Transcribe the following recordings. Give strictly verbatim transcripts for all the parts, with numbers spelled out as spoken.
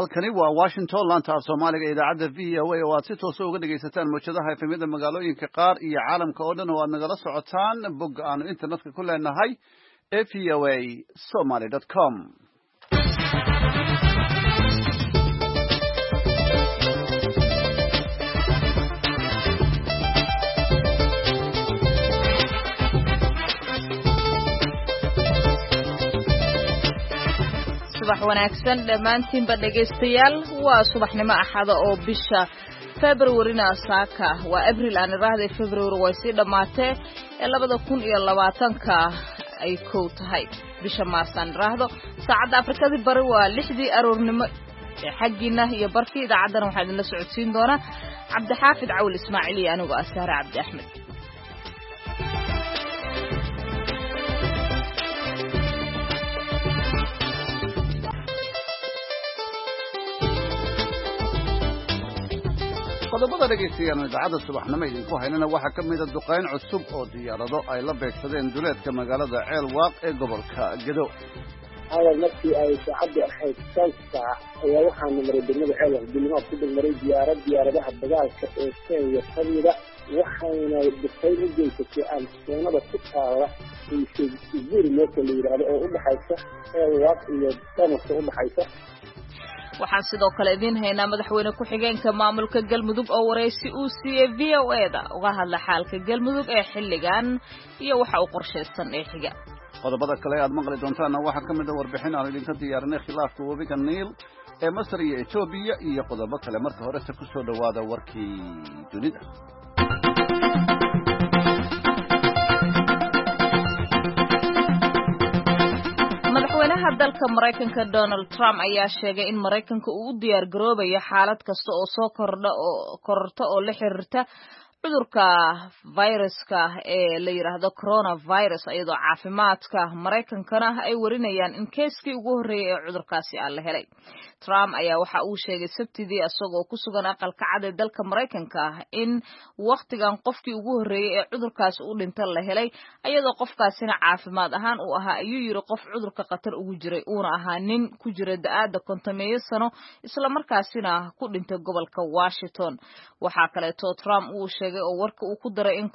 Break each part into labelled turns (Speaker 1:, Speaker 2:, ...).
Speaker 1: halkani waa Washington laanta Soomaaliga idaacada V O A oo aad si toos ah uga dhageysataan muujadaha efemyada magaalooyinka qaar iyo caalamka oo dhan oo aad nagala socotaan bog aan internetka ku leenahay v o a somali dot com.
Speaker 2: subax wanaagsan dhamaantiinba dhageystayaal waa subaxnimo axada oo bisha February-na saaka waa April aan raahday February way si dhamaatay ee labada kun iyo labaatanka ay ku tahay bisha Maarsan raahdo saacada Afrikada bari waa lixdii aroornimo xaggina iyo barkii idaacadana waxaan idin la socodsiin doonaa Cabdixaafid Cawl Ismaaciil anigu Asara Cabdi Axmed.
Speaker 1: qodobada dhageystayaal idaacada subaxnimo idinku haynana waxa ka mid ah duqeyn cusub oo diyaarado ay la beegsadeen duleedka magaalada Ceelwaaq ee gobolka Gedo.
Speaker 3: هذا نفسي أي سعد أحد سلسة هي وحنا من الدنيا حلوة الدنيا كل المريض زيارة زيارة ده الدجال كإنسان يصير وحنا بخير الجيش في أمس بس كتار في زير الناس اللي يرى أو بحيث الوقت يتم الصعود بحيث
Speaker 2: waxaan sidoo kale idin haynaa madaxweyne ku xigeenka maamulka Galmudug oo wareysi uu siiyay V O A-da uga hadla xaalka Galmudug ee xilligan iyo waxa uu qorsheysan ee xiga.
Speaker 1: qodobada kale aad maqli doontaan waxa ka mid ah warbixin aan idinka diyaarinay khilaafka webiga Niil ee Masar iyo Ethiopia iyo qodobo kale marka hore se ku soo dhawaada warkii dunida.
Speaker 2: madaxweynaha dalka Mareykanka Donald Trump ayaa sheegay in Mareykanka uu u diyaar garoobayo xaalad kasta oo soo kordha oo kororta oo la xiriirta cudurka viruska ee la yiraahdo coronavirus iyadoo caafimaadka Mareykankana ay warinayaan in keeskii ugu horeeyay ee cudurkaasi aan la helay. Trump ayaa waxa uu sheegay Sabtidii asagoo ku sugan aqalka cad ee dalka Mareykanka in waqtigan qofkii ugu horeeyay ee cudurkaas uu dhintay la helay iyadoo qofkaasina caafimaad ahaan uu ahaa ayuu yiri qof cudurka qatar ugu jiray uuna ahaa nin ku jira da'ada konton sano isla markaasina ku dhintay gobolka Washington. waxa kale oo Trump uu sheegay oo warka uu ku daray in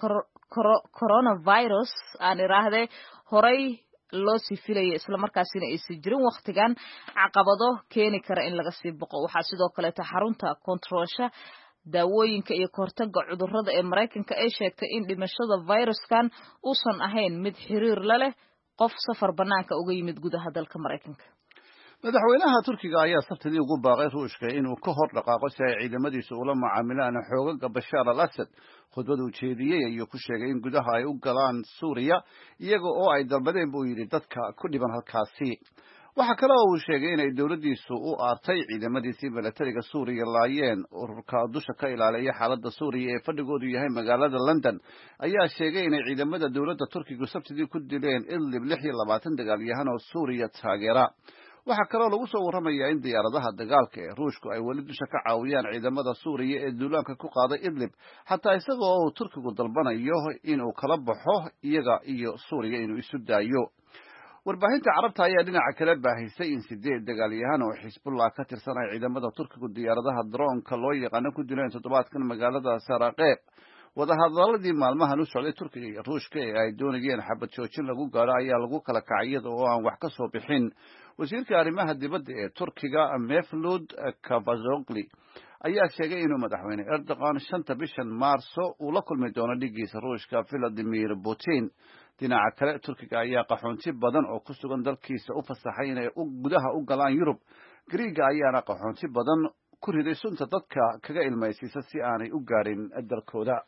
Speaker 2: coronavirus aan iraahday horay loo sii filayay isla markaasina ay sii jirin waqtigan caqabado keeni kara in laga sii boqo. waxa sidoo kale ta xarunta kontrolsha daawooyinka iyo kahortagga cudurrada ee Mareykanka ay sheegtay in dhimashada viruskan uusan ahayn mid xiriir la leh qof safar banaanka uga yimid gudaha dalka Mareykanka.
Speaker 1: madaxweynaha Turkiga ayaa Sabtidii ugu baaqay Ruushka inuu ka hor dhaqaaqo si ay ciidamadiisu ula macaamilaan xoogagga Bashar al-Assad. khudbad uu jeediyay ayuu ku sheegay in gudaha ay u galaan Suuriya iyaga oo ay dalbadeen buu yiri dadka ku dhiban halkaasi. waxa kale oo uu sheegay in ay dawladdiisu u aartay ciidamadiisii militariga Suuriya laayeen ururka dusha ka ilaaliya xaaladda Suuriya ee fadhigoodu yahay magaalada London ayaa sheegay in ciidamada dawladda Turkiga Sabtidii ku dileen Idlib lix iyo labaatan dagaalyahan oo Suuriya taageera. waxa kale oo lagu soo waramayaa in diyaaradaha dagaalka ee Ruushku ay wali dusha ka caawiyaan ciidamada Suuriya ee duulaanka ku qaaday Idlib hatta isagoo uu Turkigu dalbanayo inuu kala baxo iyaga iyo Suuriya inuu isu daayo. warbaahinta carabta ayaa dhinaca kale baahisay in sideed dagaalyahan oo Xisbullah ka tirsan ay ciidamada Turkigu diyaaradaha drone-ka loo yaqaan ku dileen toddobaadkan magaalada Saraqeeb. wadahadaladii maalmahan u socday Turkiga iyo Ruushka ee ay doonayeen xabad joojin lagu gaaro ayaa lagu kala kacay iyada oo aan wax ka soo bixin. wasiirka arrimaha dibadda ee Turkiga Mevlut Cavusoglu ayaa sheegay inuu madaxweyne Erdogan shanta bishan Maarso uu la kulmi doono dhigiisa Ruushka Vladimir Putin. dhinaca kale Turkiga ayaa qaxoonti badan oo ku sugan dalkiisa u fasaxay inay gudaha u galaan Yurub. Greega ayaana qaxoonti badan ku riday sunta dadka kaga ilmaysiisa si aanay u gaarin dalkooda.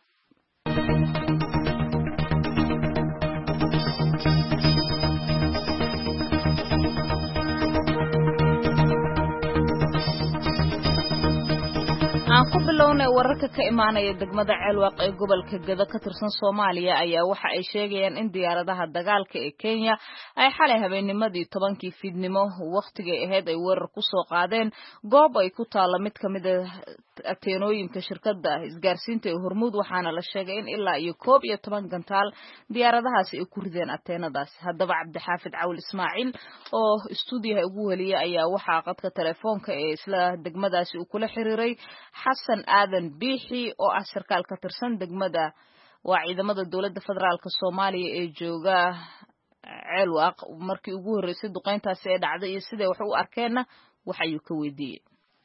Speaker 2: aan ku bilownay wararka ka imaanaya degmada Ceelwaaq ee gobolka Gado ka tirsan Soomaaliya ayaa waxa ay sheegayaan in diyaaradaha dagaalka ee Kenya ay xalay habeennimadii tobankii fiidnimo waqtiga ahayd ay weerar ku soo qaadeen goob ay ku taala mid kamid ah ateenooyinka shirkadda isgaarsiinta ee Hormuud waxaana la sheegay in ilaa iyo koob iyo toban gantaal diyaaradahaasi ay ku rideen ateenadaas. Haddaba Cabdixaafid Cawl Ismaaciil oo stuudiyaha ugu waliya ayaa waxa qadka telefoonka ee isla degmadaasi uu kula xiriiray Xasan Aadan Biixi oo ah sarkaal ka tirsan degmada waa ciidamada dawladda federaalka Soomaaliya ee jooga Ceelwaaq markii ugu horeysay duqeyntaasi ay dhacday iyo sida wax u arkeenna waxa uu ka weydiiyay.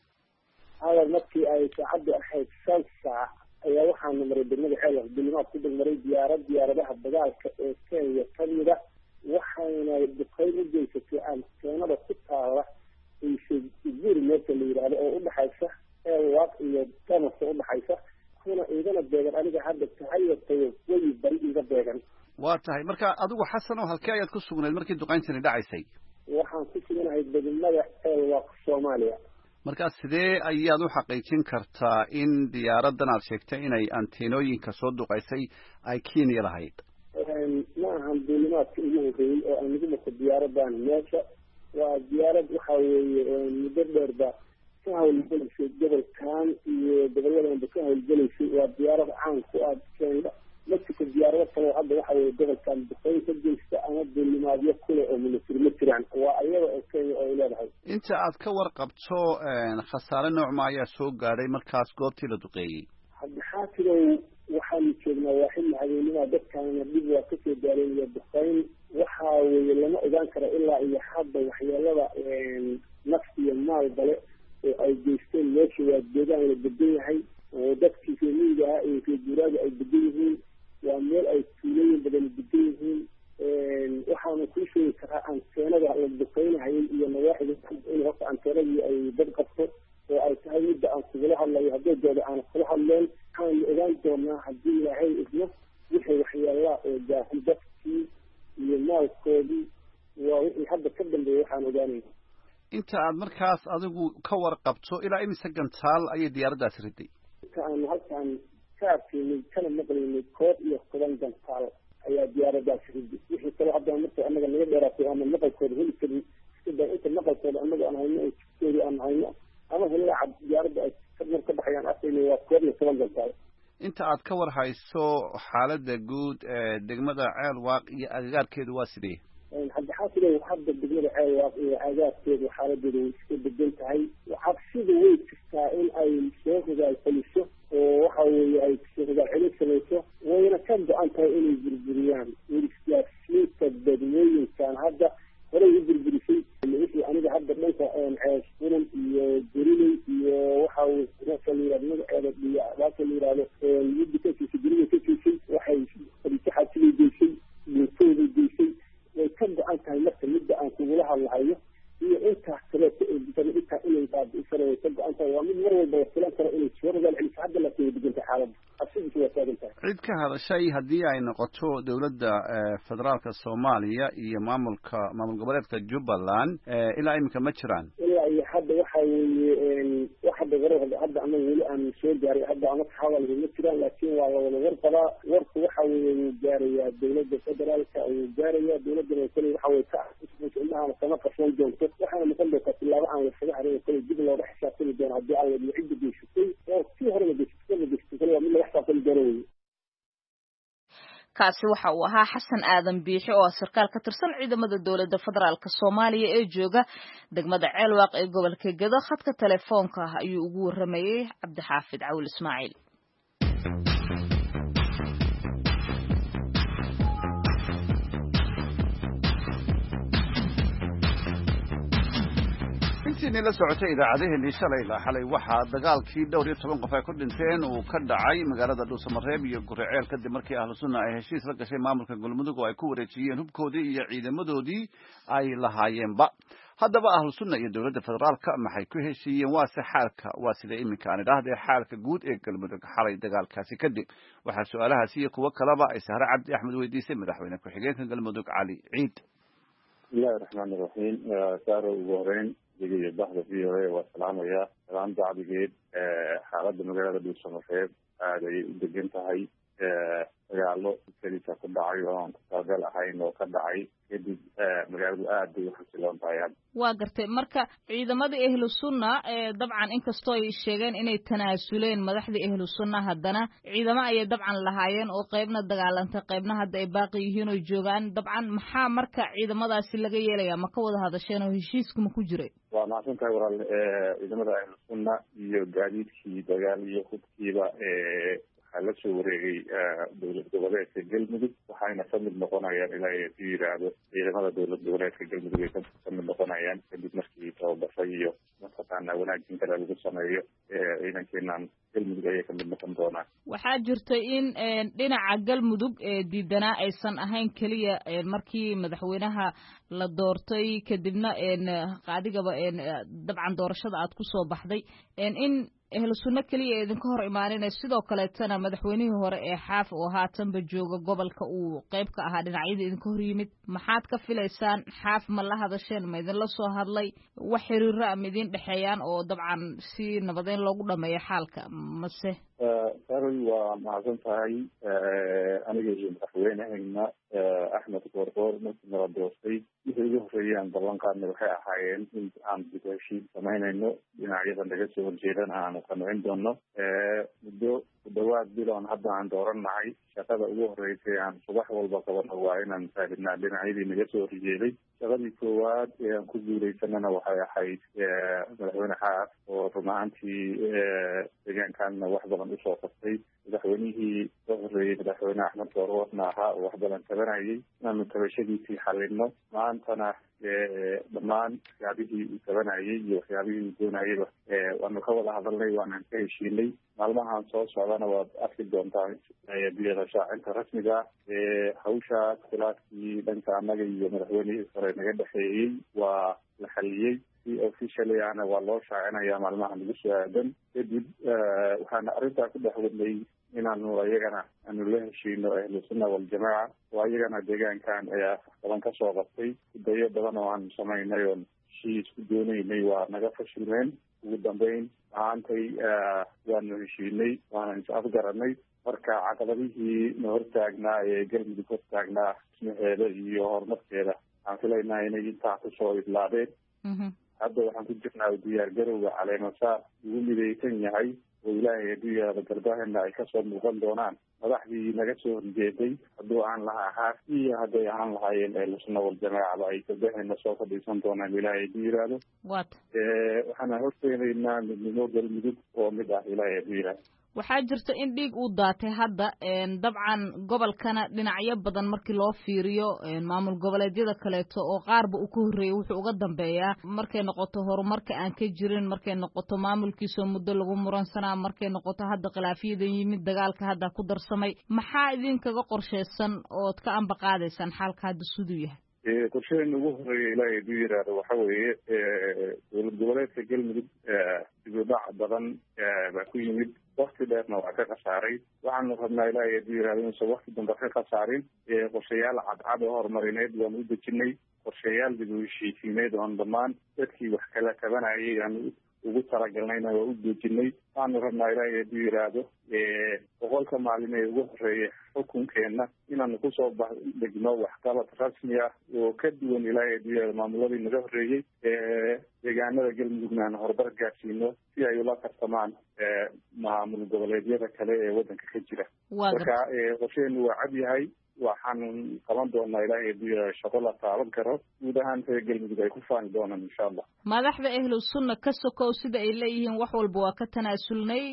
Speaker 3: Hada markii ay saacadu ahayd shan saac ayaa waxaan maray degmada Ceelwaaq bilimaad ku degmaray diyaarad diyaaradaha dagaalka ee Kenya kamida waxayna duqeyn u geysatay anteenada ku taala isbuur meesha la yiraahdo oo u dhaxaysa Ceelwaaq iyo Tamaso u dhaxaysa kuna idana beegan aniga hadda tahayatay way bari iga beegan.
Speaker 1: waa tahay marka adigu Xasan oo halkee ayaad ku sugnayd markii duqeyntani dhacaysay?
Speaker 3: waxaan ku sugnahay degmada Ceelwaaq Soomaaliya.
Speaker 1: marka sidee ayaad u xaqiijin kartaa in diyaaradan aad sheegtay inay anteenooyinka soo duqeysay ay Kenya lahayd?
Speaker 3: ma ahan duulimaadka ugu horeeyay oo aan ugu marko diyaaradan meesha waa diyaarad waxa weeye muddo dheerba ka hawlgalaysay gobolkan iyo gobolladan ka hawlgalaysay waa diyaarad caan ku ah Kenya markii diyaarado kale hadda waxa weeye gobolkan duqeyn ka geysta ama duulimaadyo kale oo military ma jiraan waa ayaga oo Kenya oo leedahay.
Speaker 1: inta aad ka warqabto khasaare nooc ma ayaa soo gaaray markaas goobtii la duqeeyay?
Speaker 3: hadda xaatidow waxaan joognaa waa xilli habeenimo dadkaana dib waa ka soo gaareen duqeyn waxa weeye lama ogaan karo ilaa iyo hadda waxyeelada nafsi iyo maal bale oo ay geysteen meesha waa deegaan la degan yahay oo dadkii Kenya ah iyo Guuraaga ay degan yihiin waa meel ay tuulooyin badan degan yihiin waxaana ku sheegi karaa anteenada la duqeynayo iyo nawaaxida in horta anteenadii ay dad qabto oo ay tahay midda aan kula hadlayo haddii dooda aan kula hadleen waxaan ogaan doonaa haddii ilaahay idmo wixii waxyeelaa oo gaaray dadkii iyo maalkoodii waa wixii hadda ka dambeeyay waxaan ogaanayna.
Speaker 1: inta aad markaas adigu ka warqabto ilaa imise gantaal ayay diyaaraddaasi riday?
Speaker 3: inta aanu halkaan ka arkaynay kana maqlaynay koob iyo toban gantaal ayaa diyaaraddaasi riday wixii kale hadda marka annaga naga dheeraatay ama maqalkooda heli karin sida inta maqalkooda annaga aan hayno oo aan hayno ama helaa diyaaradda ay kadmar ka baxayaan arkaynay waa koob iyo toban gantaal.
Speaker 1: inta aad ka war hayso xaaladda guud ee degmada Ceelwaaq iyo agagaarkeedu waa sidee?
Speaker 3: hadda xaasiday hadda degmada Ceelwaaq iyo agagaarkeedu xaaladeedu way iska degan tahay cabsida way jirtaa in ay soo hogaal celiso oo waxa weeye ay soo hogaal celin samayso wayna ka go-an tahay inay burburiyaan isgaarsiinta dadweyinkan hadda horey u burburisay wixii aniga hadda dhanka cees furan iyo gurinay iyo waxa weye meesha la yidhahdo magaceeda iyo alaabta la yidhahdo midda ka siisay guriga ka siisay waxay farisaxaasiday geysay buurtooday geysay way ka go-an tahay marka midda aan kugula hadlahayo iyo intaas kaleeto ee bisan intaa inay baabi'isana way ka go-an tahay waa mid mar walba la filan karo inay soo rogaal celiso hadda laakiin way degan tahay xaaladda cabsidiisu waa taagan tahay.
Speaker 1: cid ka hadashay haddii ay noqoto dowladda federaalka Soomaaliya iyo maamulka maamul goboleedka Jubbaland ilaa iminka ma jiraan?
Speaker 3: ilaa iyo hadda waxa weeye waxa dagaalada hadda ama weli aan soo gaaray hadda ama xawal ma jiraan laakiin waa la wada warqaba warku waxa weeye gaaraya dowladda federaalka ay gaaraya dowladda kale waxa weeye ka isbuucinaha kama qarsoon doonto waxaana noqon doontaa tilaabo aan la saga harin kale dib looga xisaabtami doono haddii ay wada cid geysatay oo si hore la geysatay la geysatay waa mid laga xisaabtami doono.
Speaker 2: kaasi waxa uu ahaa Xasan Aadan Biixi oo sarkaal ka tirsan ciidamada dawladda federaalka Soomaaliya ee jooga degmada Ceelwaaq ee gobolka Gado khadka telefoonka ayuu ugu waramayay Cabdixaafid Cawl Ismaaciil.
Speaker 1: intii la socotay idaacadaheennii shalay ilaa xalay waxaa dagaalkii dhowr iyo toban qof ay ku dhinteen uu ka dhacay magaalada Dhuusamareeb iyo Guriceel kadib markii ahlu sunna ay heshiis la gashay maamulka Galmudug oo ay ku wareejiyeen hubkoodii iyo ciidamadoodii ay lahaayeenba. haddaba ahlu sunna iyo dowladda federaalka maxay ku heshiiyeen waase xaalka waa sida iminka aan idhaahdee xaalka guud ee Galmudug xalay dagaalkaasi kadib waxaa su'aalahaasi iyo kuwo kaleba ay Sahre Cabdi Axmed weydiisay madaxweyne ku-xigeenka Galmudug Cali Ciid.
Speaker 4: bismillahi raxmaani raxiim saaro ugu horeyn iyo bahda v o a waa salaamaya salaan dacdigeed xaaladda magaalada dhuusamareeb aad ay u degan tahay dagaalo keliisa ku dhacay oo aan ku talagal ahayn oo ka dhacay kadib magaaladu aad bay u xasiloon tahay hadda
Speaker 2: waa gartay marka ciidamada ahlu sunna dabcan inkastoo ay sheegeen inay tanaasuleen madaxdii ahlu sunna haddana ciidamo ayay dabcan lahaayeen oo qaybna dagaalantay qaybna hadda ay baaqi yihiin oo joogaan dabcan maxaa marka ciidamadaasi laga yeelaya ma ka wada hadasheen oo heshiiska ma ku jiray
Speaker 4: waa mahadsan tahay walaal ciidamada ahlu sunna iyo gaadiidkii dagaal iyo hubkiiba waxaa la soo wareegay dowlad goboleedka galmudug waxayna ka mid noqonayaan ilaa ku yidhaahdo ciidamada dowlad goboleedka galmudug ay ka mid noqonayaan kadib markii tababartay iyo mataqaana wanaagin kale lagu sameeyo ciidankeenan galmudug ayay kamid noqon doonaan
Speaker 2: waxaa jirta in dhinaca galmudug diidanaa aysan ahayn keliya markii madaxweynaha la doortay kadibna qaadigaba dabcan doorashada aad ku soo baxday in ahlu sunno keliya idinka hor imaaninay sidoo kaleetana madaxweynihii hore ee xaaf oo haatanba jooga gobolka uu qayb ka ahaa dhinacyada idinka hor yimid maxaad ka filaysaan xaaf ma la hadasheen ma idinla soo hadlay wax xiriiro ama idin dhexeeyaan oo dabcan si nabadeyn loogu dhameeyo xaalka mase
Speaker 4: saroy waa mahadsan tahay aniga iyo madaxweynehayna axmed goorgoor markii nala doortay wixii ugu horreeyaan ballan qaadna waxay ahaayeen in aan dib heshiis samaynayno dhinacyada naga soo horjeedana aanu qancin doono muddo ku dhawaad biloon hadda aan doorannahay shaqada ugu horreysay aan subax walba qabano waa inaan taagnaa dhinacyadii naga soo horjeeday shaqadii koowaad ee aan ku guuleysanana waxay ahayd madaxweyne xaaf oo run ahaantii deegaankaanna wax badan usoo qabtay madaxweynihii ka horreeyey madaxweyne axmed goorgoorna ahaa oo wax badan tabanayay inaanu tabashadiisii xalino maantana dhammaan waxyaabihii uu tabanayay iyo waxyaabihii uu doonayaba waanu ka wada hadalnay waanaan ka heshiinay maalmahan soo socdana waad arki doontaa biyada shaacinta rasmiga hawshaas khilaafkii dhanka annaga iyo madaxweynihii hore naga dhexeeyey waa la xaliyey si officially ana waa loo shaacinaya maalmaha nagu soo aadan kadib waxaana arrintaa ku dhex wadnay inaanu ayagana aanu la heshiino ahlu sunna waljamaaca oo ayagana deegaankan ayaa badan ka soo qabtay dayo badan oo aanu samaynay oon heshiis ku doonaynay waa naga fashilmeen ugu dambeyn maantay waanu heshiinay waana is afgaranay marka caqabadihii na hortaagnaa ee galmudug hortaagnaa ismaheeda iyo horumarkeeda waxaan filaynaa inay intaa kusoo idlaadeen hadda waxaan ku jirnaa diyaar garowga caleemasaar ugu midaysan yahay oo ilaahay hadduu yahado garbahena ay kasoo muuqan doonaan madaxdii naga soo horjeeday hadduu aan lahaa xaaf iyo hadday ahaan lahaayeen ahlu sunna waljamaacaba ay garbahena soo fadhiisan doonaan ilaahay hadduu yihahdo waxaana horteenaynaa midnimo galmudug oo mid ah ilaahay hadduu yihahdo
Speaker 2: waxaa jirta in dhiig uu daatay hadda dabcan gobolkana dhinacyo badan markii loo fiiriyo maamul goboleedyada kaleeto oo qaarba uu ka horreeyey wuxuu uga dambeeyaa markay noqoto horumarka aan ka jirin markay noqoto maamulkiisoo muddo lagu muransanaa markay noqoto hadda khilaafiyadan yimid dagaalka hadda ku darsamay maxaa idinkaga qorshaysan ood ka amba qaadaysaan xaalka hadda siduu yahay
Speaker 4: qorshadeena ugu horeeya ilaahay hadduu yidhaahdo waxa weeye dowlad goboleedka galmudug dibudhac badan baa ku yimid wakti dheerna waa ka khasaaray waxaanu rabnaa ilaahay hadduu yihahdo inuusan wakti dambe ka khasaarin qorshayaal cadcad oo horumarineed waanu u dejinay qorshayaal dib u heshiisiineed oon dhammaan dadkii wax kala tabanayay aanu ugu talagalnayna waa u dejinay waxaanu rabnaa ilaahay hadduu yidhaahdo boqolka maalin ee ugu horeeya xukunkeenna inaanu kusoo degno waxqabad rasmi ah oo ka duwan ilaahay hadduu yihahdo maamuladii naga horreeyey deegaanada galmudugna aan horumar gaadsiino si ay ula tartamaan maamul goboleedyada kale ee waddanka ka jira marka qorshaheenu waa cad yahay waxaan qaban doonaa ilaahay hadduu yihahdo shaqo la taaban karo guud ahaan reer galmudug ay ku faani doonaan insha allah
Speaker 2: madaxda ahlu sunna ka sokow sida ay leeyihiin wax walba waa ka tanaasulnay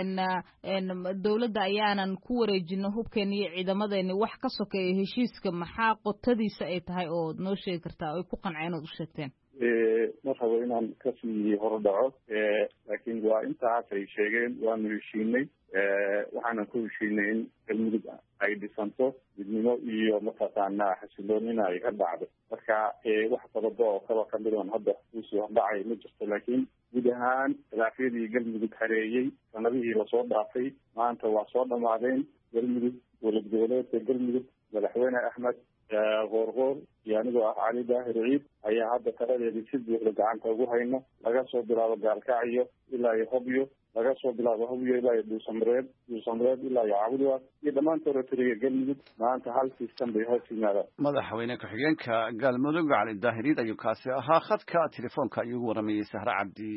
Speaker 2: dowladda ayaanan ku wareejino hubkeena iyo ciidamadeeni wax ka sokeeya heshiiska maxaa qotadiisa ay tahay oo noo sheegi kartaa ay ku qanceen ood u sheegteen
Speaker 4: ma rabo inaan kasii hordhaco laakiin waa intaas ay sheegeen waanu heshiinay waxaanan ku heshiinay in galmudug ay dhisanto midnimo iyo mataqaanaa xasiloonina ay ka dhacdo marka wax sababa oo kaba kamid oon hadda usii hordhacay ma jirto laakiin guud ahaan khilaafyadii galmudug hareeyey sanadihii lasoo dhaafay maanta waa soo dhamaadeen galmudug dowlad goboleedka galmudug madaxweyne axmed qoorqoor iyo anigoo ah cali daahir ciid ayaa hadda taladeedii si buuxda gacanta ugu hayna laga soo bilaabo gaalkacyo ilaa iyo hobyo laga soo bilaabo hobyo ilaa iyo dhuusamareed dhuusamareed ilaa iyo cabudwaaq iyo dhammaan territoriga galmudug maanta hal sistan bay hoos yimaadaan
Speaker 1: madaxweyne ku-xigeenka galmudug cali daahir ciid ayuu kaasi ahaa khadka telefoonka ayuu ugu waramayey sahre cabdi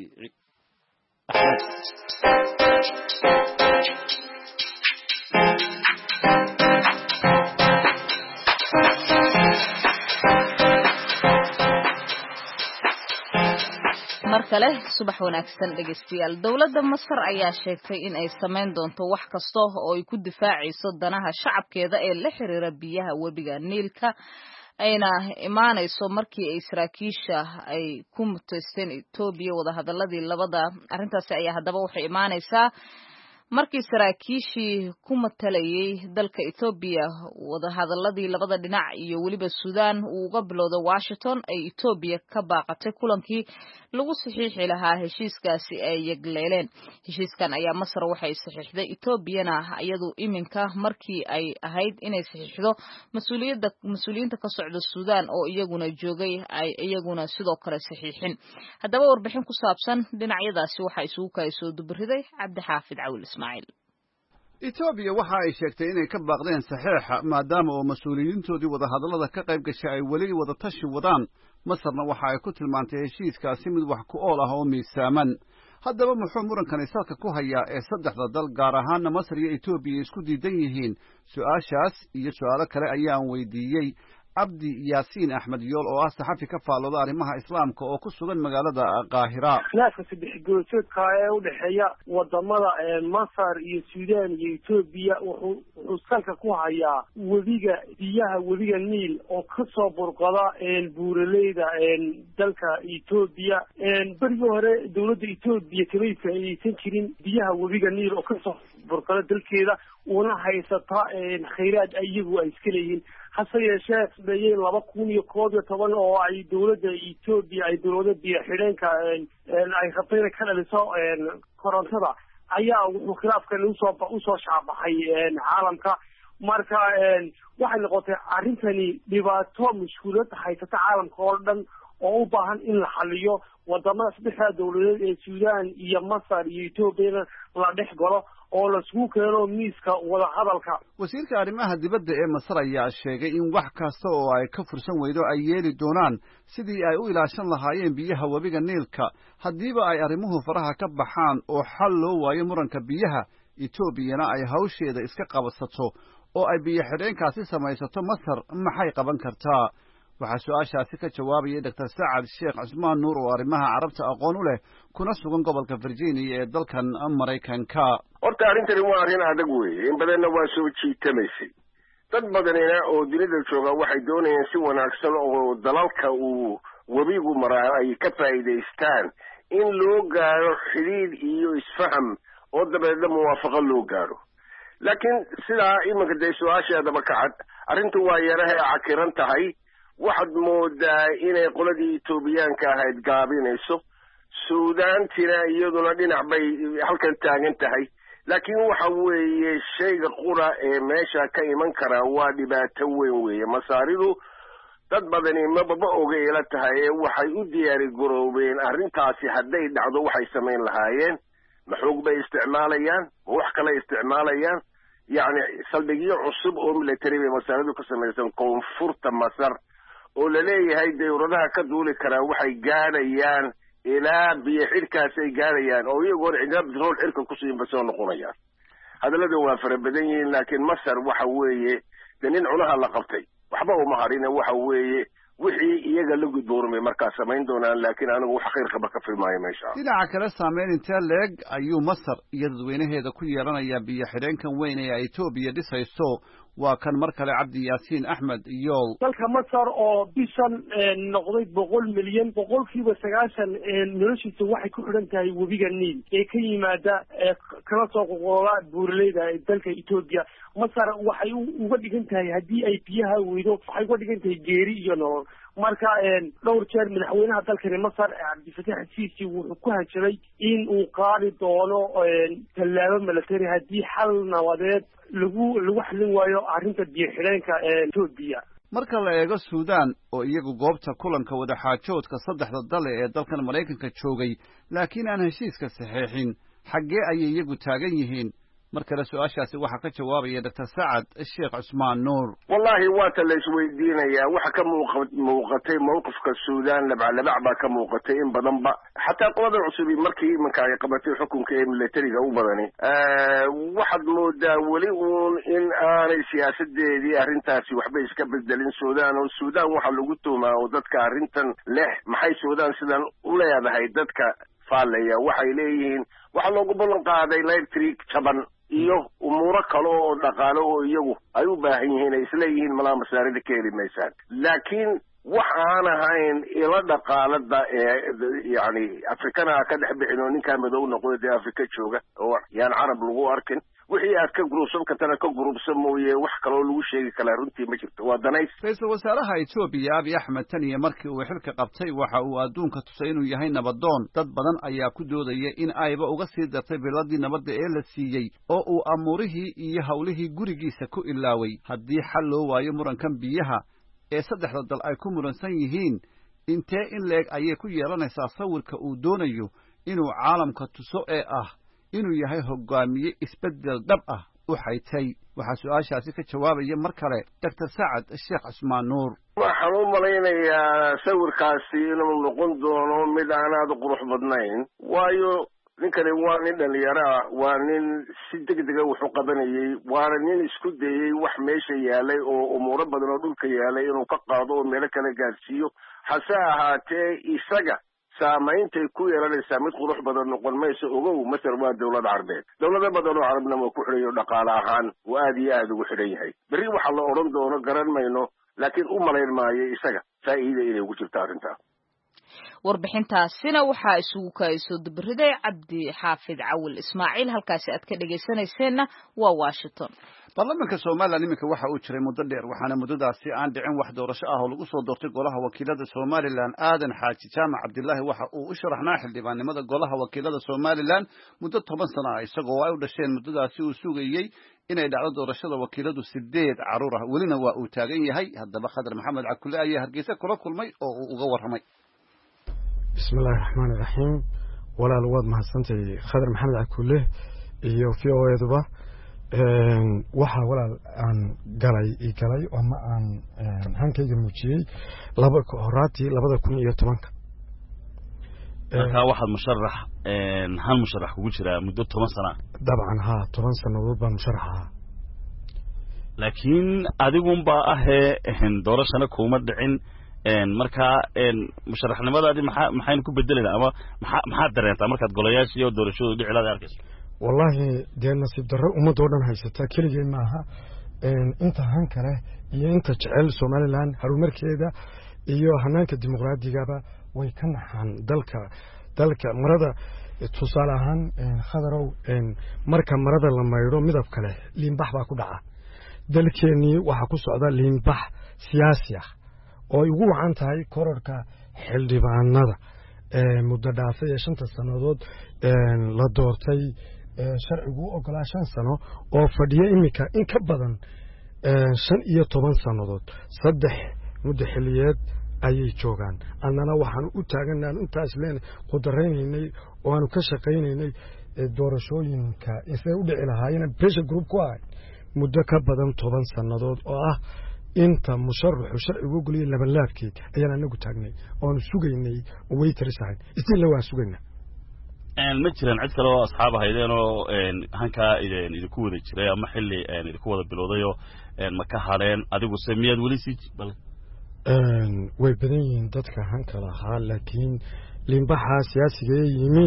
Speaker 2: mar kale subax wanaagsan dhegeystayaal dawladda Masar ayaa sheegtay in ay sameyn doonto wax kasta oo ay ku difaacayso danaha shacabkeeda ee la xiriira biyaha webiga Niilka ayna imaanayso markii ay saraakiisha ay ku mutaysteen Itoobiya wada hadaladii labada arintaasi ayaa hadaba waxay imaanaysaa markii saraakiishii ku matalayay dalka Itoobiya wada hadaladii labada dhinac iyo waliba Suudaan uu uga bilowday Washington ay Itoobiya ka baaqatay kulankii lagu saxiixi lahaa heshiiskaasi ay yagleeleen heshiiskan ayaa Masar waxay saxiixday Itoobiyana iyadu iminka markii ay ahayd inay saxiixdo mas'uuliyadda mas'uuliyiinta ka socda Suudaan oo iyaguna joogay ay iyaguna sidoo kale saxiixin hadaba warbixin ku saabsan dhinacyadaasi waxa isugu kaysoo dubriday Cabdi Xaafid Cawil
Speaker 1: Itoobiya waxa ay sheegtay inay ka baaqdeen saxiixa maadaama oo mas'uuliyiintoodii wada hadallada ka qayb gashay ay wali wada tashi wadaan Masarna waxa ay ku tilmaantay heshiiskaasi mid wax ku ool ah oo miisaaman haddaba muxuu murankan salka ku hayaa ee saddexda dal gaar ahaan Masar iyo Itoobiya isku diidan yihiin su'aashaas iyo su'aalo kale ayaan weydiiyey Abdi Yaasiin Axmed Yool oo ah saxafi ka faalooda arrimaha islaamka oo ku sugan magaalada Qaahira
Speaker 3: khilaafka saddex goosodka ee u dhaxeeya wadamada Masar iyo Suudaan iyo Itoobiya wuxuu salka ku hayaa webiga biyaha webiga Niil oo ka soo burqada buuraleyda dalka Itoobiya barigii hore dawladda Itoobiya kamay faa'iideysan jirin biyaha webiga Niil oo ka soo burqada dalkeeda una haysata khayraad iyagu ay iska leeyihiin hase yeeshee sameeyay laba kun iyo koob iyo toban oo ay dawladda Itoobiya ay dawladda biyo xidheenka ay rabtay ka dhaliso korontada ayaa wuxuu khilaafkan u soo u soo shaabaxay caalamka marka waxay noqotay arrintani dhibaato mushkilad haysata caalamka oo dhan oo u baahan in la xaliyo wadamada saddexda dawladeed ee Suudaan iyo Masar iyo Itoobiya la dhex galo oo la isku keeno miiska wada hadalka
Speaker 1: wasiirka arrimaha dibadda ee Masar ayaa sheegay in wax kasta oo ay ka fursan weydo ay yeeli doonaan sidii ay u ilaashan lahaayeen biyaha webiga Niilka hadiiba ay arrimuhu faraha ka baxaan oo xal loo waayo muranka biyaha Itoobiyana ay hawsheeda iska qabsato oo ay biyo xidheenkaasi samaysato Masar maxay qaban kartaa waxaa su'aashaasi ka jawaabay Doctor Saad Sheikh Usman Nuur oo arrimaha carabta aqoon u leh kuna sugan gobolka Virginia ee dalkan Mareykanka
Speaker 5: horta arrintani waa arrin adag weeye in badanna waa soo jiitamaysay dad badanina oo dunida jooga waxay doonayaan si wanaagsan oo dalalka uu webigu maraa ay ka faa'iidaystaan in loo gaaro xiriir iyo isfaham oo dabeedna muwaafaqo loo gaaro laakiin sidaa iminka dee su-aasheedaba ka cad arrintu waa yaraha cakiran tahay waxaad moodaa inay qoladii Itoobiyaanka ahayd gaabinayso Suudaantina iyaduna dhinac bay halkan taagan tahay laakiin waxa weeye shayga qura ee meesha ka iman kara waa dhibaato weyn weeye masaaridu dad badani maba oga ila tahay waxay u diyaari garoobeen arrintaasi hadday dhacdo waxay sameyn lahaayeen ma xoog bay isticmaalayaan ma wax kale isticmaalayaan yani salbigiyo cusub oo military bay masaaridu ka samaysan koonfurta Masar oo la leeyahay dawladaha ka duuli kara waxay gaadhayaan ilaa biyo xidhkaas ay gaadhayaan oo iyagoo ciidamada petrol xirka ku sii basoo noqonayaan hadalada waa fara badan yihiin laakiin Masar waxa weeye nin cunaha la qabtay waxba uma harin waxa weeye wixii iyaga la gudboormay markaa samayn doonaan laakiin anigu wax khayr qaba ka filmaayo meesha
Speaker 1: dhinaca kale saameyn inta leeg ayuu Masar iyo dadweynaheeda ku yeelanaya biyo xidheenkan weyn ee Itoobiya dhisayso waa kan mar kale Abdi Yaasiin Axmed Yool
Speaker 3: dalka Masar oo bishan noqday boqol milyan boqolkiiba sagaashan noloshiisa waxay ku xidhan tahay webiga Niil ee ka yimaada kala soo qoqola buurleyda dalka Itoobiya Masar waxay uga dhigan tahay haddii ay biyaha weydo waxay uga dhigan tahay geeri iyo nolol marka dhowr jeer madaxweynaha dalkani Masar Abdi Fattah Sisi wuxuu ku hanjabay in uu qaadi doono tallaabo military haddii xal nabadeed lagu lagu xalin waayo arrinta biyo xidheenka ee Itoobiya
Speaker 1: marka la eego suudaan oo iyagu goobta kulanka wadaxaajoodka saddexda dale ee dalkan maraykanka joogay laakiin aan heshiiska saxeexin xaggee ayay iyagu taagan yihiin mar kale su-aashaasi waxaa ka jawaabaya doctor sacad sheekh cusmaan nuur
Speaker 5: wallahi waata la isweydiinayaa waxa ka muuqa muuqatay mowqifka suudaan labaclabac baa ka muuqatay in badanba xataa qolada cusubi markii iminka ay qabatay xukunka ee militariga u badani waxaad moodaa weli uun in aanay siyaasadeedii arrintaasi waxba iska bedelin suudaan oo suudaan waxaa lagu tuumaa oo dadka arrintan leh maxay suudaan sidan u leedahay dadka faallaya waxay leeyihiin waxaa loogu ballan qaaday electric jaban iyo umuuro kale oo dhaqaale oo iyagu ay u baahan yihiin ay isleeyihiin malaa masaarida ka heli maysaan laakiin wax aan ahayn ila dhaqaalada ee yani afrikana ka dhex bixin oo ninkaa madow noqdo dee afrika jooga oo yaan carab lagu arkin wixii aad ka gurubsan kartana ka gurubsan mooye wax kaloo lagu sheegi karaa runtii ma jirto waa danays
Speaker 1: ra-iisul wasaaraha etoobiya abiy axmed tan iyo markii uu xilka qabtay waxa uu adduunka tusay inuu yahay nabadoon dad badan ayaa ku doodaya in ayba uga sii dartay biladii nabadda ee la siiyey oo uu amuurihii iyo howlihii gurigiisa ku ilaaway haddii xal loo waayo murankan biyaha ee saddexda dal ay ku muransan yihiin intee in leeg ayay ku yeelanaysaa sawirka uu doonayo inuu caalamka tuso ee ah inuu yahay hogaamiye isbeddel dhab ah u xaytay waxaa su-aashaasi ka jawaabaya mar kale doctor sacad sheekh cusmaan nuur
Speaker 5: waxaan u malaynayaa sawirkaasi inuu noqon doono mid aan aada qurux badnayn waayo ninkani waa nin dhalinyaro ah waa nin si degdega wuxu qabanayey waana nin isku dayey wax meesha yaalay oo umuuro badan oo dhulka yaalay inuu ka qaado oo meelo kale gaadhsiiyo hase ahaatee isaga saameyntay ku yeelanaysaa mid qurux badan noqon mayso ogow masar waa dawlad carbeed dawlado badan oo carabna waa ku xidhan yaho dhaqaale ahaan oo aada iyo aada ugu xidhan yahay berri waxaa la odhan doono garan mayno laakiin u malayn maayo isaga faa'iida inay ugu jirto arrintaa
Speaker 2: warbixintaasina waxaa isugu kaayso dibiriday cabdi xaafid cawil ismaaciil halkaasi aad ka dhegaysanayseena waa Washington
Speaker 1: baarlamaanka Soomaaliland iminka waxa uu jiray muddo dheer waxaana muddadaasi aan dhicin wax doorasho ah oo lagu soo doortay golaha wakiilada Soomaaliland aadan xaaji jaamac cabdilaahi waxa uu u sharaxnaa xildhibaannimada golaha wakiilada Soomaaliland muddo toban sano ah isagoo ay u dhasheen muddadaasi uu sugayay inay dhacdo doorashada wakiiladu sideed caruur ah welina waa uu taagan yahay haddaba Khadar Maxamed Cakulle ayaa Hargeysa kula kulmay oo uu uga warramay
Speaker 6: bismillaahir rahmaanir rahiim walaal waad mahadsantahay Khadar Maxamed Cakulle iyo V O A duba een waxa walaal aan galay i galay oo ma aan hankayga muujiyay laba horaati labada kun iyo tobanka
Speaker 7: marka waxa musharax een han musharax ugu jira muddo toban sano
Speaker 6: dabcan ha toban sanadood baan musharaxa
Speaker 7: laakiin adigu ba ahee doorashana kuma dhicin een marka een musharaxnimadaadi maxaa maxay ku bedelayna ama maxaa maxaa dareenta markaad golayaasha iyo doorashadu dhicilada arkayso
Speaker 6: wallahi dee nasiib darro umad oo dhan haysata kaliya ma aha een inta han kale iyo inta jecel Soomaaliland horumarkeeda iyo hanaanka dimuqraadiga way ka naxan dalka dalka marada tusaale ahaan khadarow een marka marada la mayro midab kale liinbax baa ku dhaca dalkeeni waxa ku socda liinbax siyaasi ah oo ugu wacan tahay kororka xildhibaanada ee muddo dhaafay ee shanta sanadood ee la doortay sharcigu ogolaa shan sano oo fadhiya imika in ka badan shan iyo toban sanadood saddex muddo xiliyeed ayay joogaan annana waxaan u taaganaan intaas leen qodaraynay oo aanu ka shaqaynaynay doorashooyinka isay u dhici lahaayeen pressure group ku ah muddo ka badan toban sanadood oo ah inta musharaxu sharcigu ogoliyay laba laabkeed ayaan anagu taagnay oo sugaynay oo way tirisahay isla waa sugaynaa
Speaker 7: een ma jiraan cid kale oo asxaab ahaydeen oo een hanka idin idinku wada jiray ama xilli een idinku wada bilowday oo een ma ka hadheen adigu sameeyad wali si bal
Speaker 6: een way badan yihiin dadka hanka lahaa laakiin liinbaxa siyaasiga yimi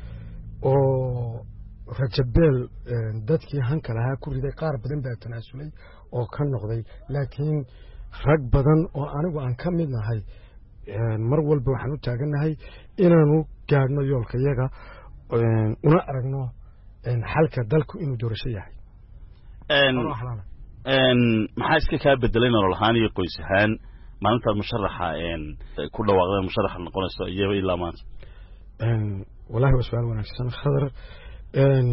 Speaker 6: oo rajabel dadkii hanka lahaa ku riday qaar badan baa tanaasulay oo ka noqday laakiin rag badan oo anigu aan ka mid nahay mar walba waxaan u taaganahay inaanu gaadhno yoolka yaga una aragno xalka dalku inuu doorasho yahay
Speaker 7: een een maxaa iska ka bedelay nolol ahaan iyo qoys ahaan maalinta musharaxa een ku dhawaaqday musharaxa noqonayso iyo ilaa maanta
Speaker 6: een wallahi wasbaal wanaagsan khadar een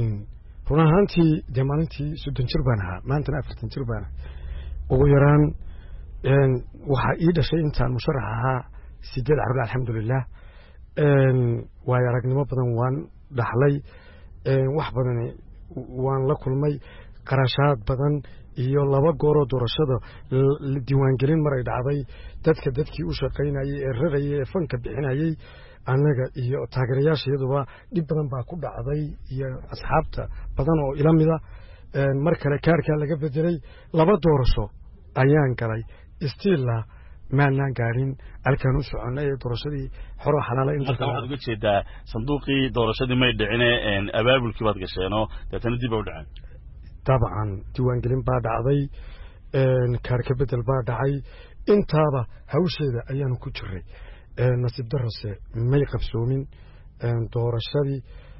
Speaker 6: runaantii de maalintii soddon jir baan ahaa maantana afartan jir baan ugu yaraan waxaa ii dhashay intaan musharax ahaa sideed carruur alxamdulilah waayo aragnimo badan waan dhaxlay wax badan waan la kulmay qarashaad badan iyo laba gooroo doorashada diiwaangelin maray dhacday dadka dadkii u shaqaynayay ee rarayay ee fanka bixinayay annaga iyo taageerayaashayaduba dhib badan baa ku dhacday iyo asxaabta badan oo ila mida mar kale kaarkaa laga bedelay laba doorasho ayaan galay istiilla maanaan gaadhin halkaan u soconnay ee doorashadii xoroo xalaala in
Speaker 7: marka waxaad uga jeedaa sanduuqii doorashadii may dhicine abaabulkii baad gasheenoo deetana dib u dhaceen
Speaker 6: dabcan diiwaangelin baa dhacday kaarka bedel baa dhacay intaaba hawsheeda ayaanu ku jiray nasiib darose may qabsoomin doorashadii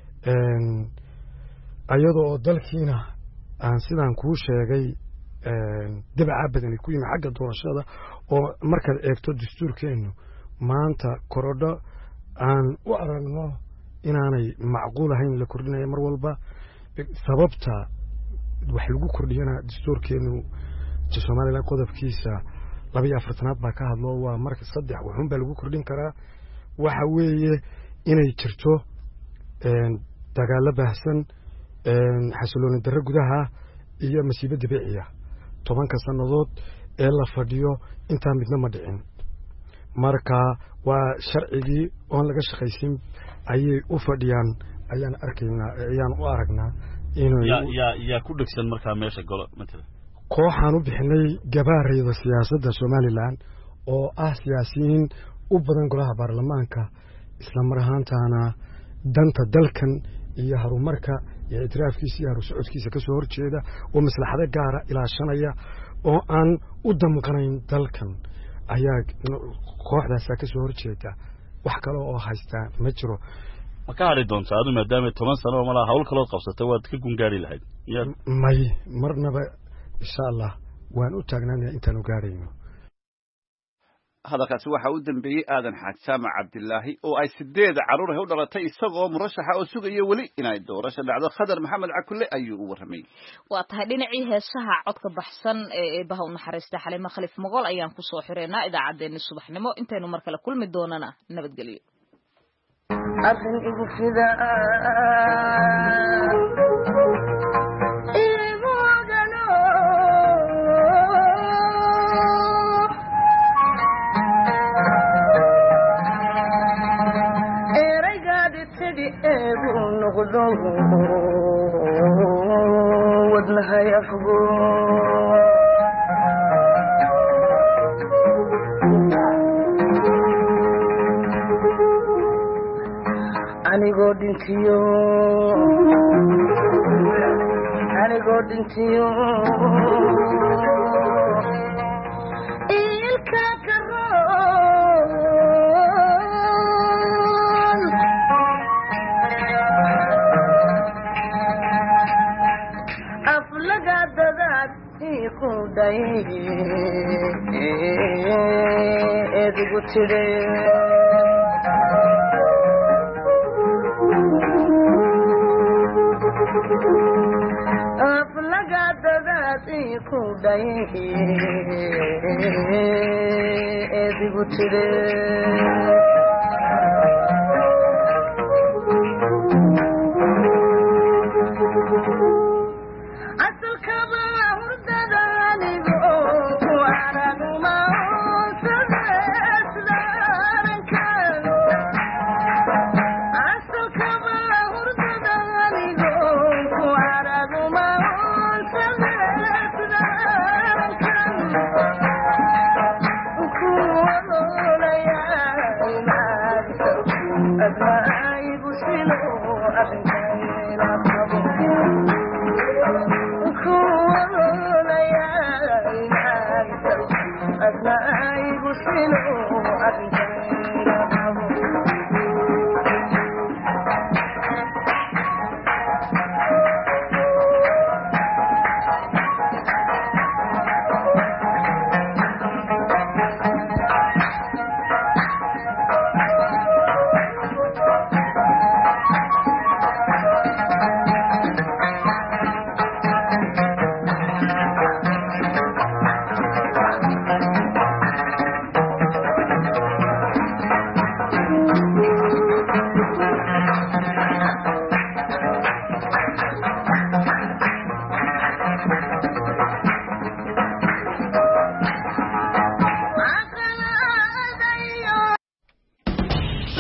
Speaker 6: ayadoo oo dalkiina aan sidaan kuu sheegay dabacaa badani ku yimi xagga doorashada oo markaad eegto dastuurkeennu maanta korodho aan u aragno inaanay macquul ahayn la kordhinaya mar walba sababta wax lagu kordhiyana dastuurkeennu somalilan qodobkiisa laba iyo afartanaad baa ka hadlo waa marka saddex waxun baa lagu kordhin karaa waxa weeye inay jirto dagaalo baahsan xasilooni darro gudaha iyo masiibo dabiiciya tobanka sannadood ee la fadhiyo intaa midna ma dhicin marka waa sharcigii oon laga shaqaysin ayay u fadhiyaan ayaan arkaynaa ayaan u aragnaa
Speaker 7: yaa ku dhegsan markaa meesha golo matala
Speaker 6: kooxaan u bixinay gabaarayda siyaasadda somalilan oo ah siyaasiyiin u badan golaha baarlamaanka isla mar ahaantaana danta dalkan iyo horumarka iyo ictiraafkiisa iyo harusocodkiisa ka soo horjeeda oo maslaxado gaara ilaashanaya oo aan u damqanayn dalkan ayaa kooxdaasaa ka soo horjeeda wax kale oo haystaa ma jiro
Speaker 7: ma ka hadhi doontaa adu maadaama toban sano oo malaa hawl kalood qabsatay waad ka gungaari lahayd
Speaker 6: may marnaba insha allah waan u taagnaanaya intaan u gaarayno
Speaker 1: hadalkaasi waxaa u dambeeyey aadan xaaj jaamac cabdilaahi oo ay sideed carruur u dhalatay isagoo murashaxa oo sugaya weli inay doorasho dhacdo khadar maxamed cakulle ayuu u warramay
Speaker 2: waa tahay dhinacii heesaha codka baxsan ee eebaha u naxariista xalimo khaliif mogool ayaan ku soo xireynaa idaacaddeenni subaxnimo intaynu mar kale kulmi doonana nabadgelyo
Speaker 8: arrin igu fida wadnahay afgo anigoo dhintiyo anigoo dhintiyo ilka karoon aflaga dadaad iquday edigu tidhe aflaga dadaad iquday edigu tidhe أبنائي بسلو أبنائي